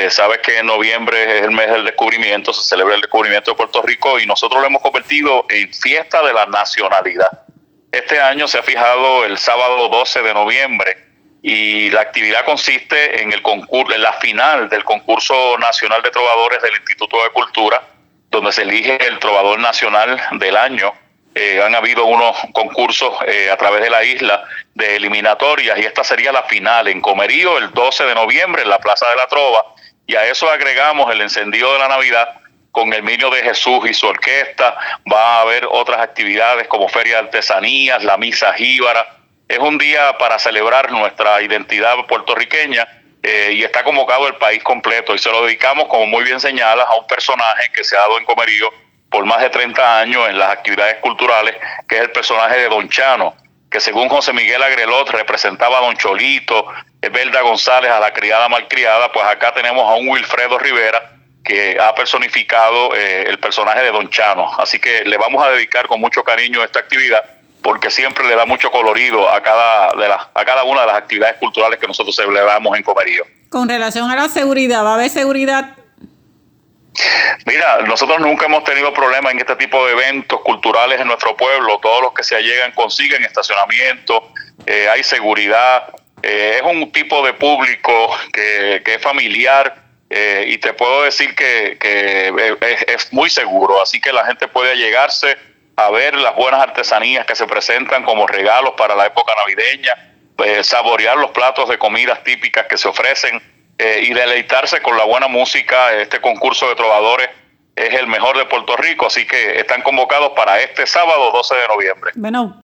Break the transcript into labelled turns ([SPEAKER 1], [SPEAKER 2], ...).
[SPEAKER 1] Sabes que en noviembre es el mes del descubrimiento, se celebra el descubrimiento de Puerto Rico y nosotros lo hemos convertido en fiesta de la nacionalidad. Este año se ha fijado el sábado 12 de noviembre y la actividad consiste en el concurso, en la final del concurso nacional de trovadores del Instituto de Cultura, donde se elige el trovador nacional del año. Han habido unos concursos a través de la isla de eliminatorias y esta sería la final en Comerío el 12 de noviembre en la Plaza de la Trova, y a eso agregamos el encendido de la Navidad con el Niño de Jesús y su orquesta. Va a haber otras actividades como feria de artesanías, la misa jíbara. Es un día para celebrar nuestra identidad puertorriqueña y está convocado el país completo y se lo dedicamos, como muy bien señalas, a un personaje que se ha dado en Comerío por más de 30 años en las actividades culturales, que es el personaje de Don Chano, que según José Miguel Agrelot representaba a Don Cholito, Belda González a la criada malcriada. Pues acá tenemos a un Wilfredo Rivera que ha personificado el personaje de Don Chano. Así que le vamos a dedicar con mucho cariño esta actividad, porque siempre le da mucho colorido a cada una de las actividades culturales que nosotros celebramos en Comerío.
[SPEAKER 2] Con relación a la seguridad, ¿va a haber seguridad?
[SPEAKER 1] Mira, nosotros nunca hemos tenido problemas en este tipo de eventos culturales en nuestro pueblo. Todos los que se allegan consiguen estacionamiento, hay seguridad. Es un tipo de público que es familiar y te puedo decir que es muy seguro. Así que la gente puede allegarse a ver las buenas artesanías que se presentan como regalos para la época navideña, saborear los platos de comidas típicas que se ofrecen y deleitarse con la buena música. Este concurso de trovadores es el mejor de Puerto Rico, así que están convocados para este sábado 12 de noviembre.
[SPEAKER 2] Bueno,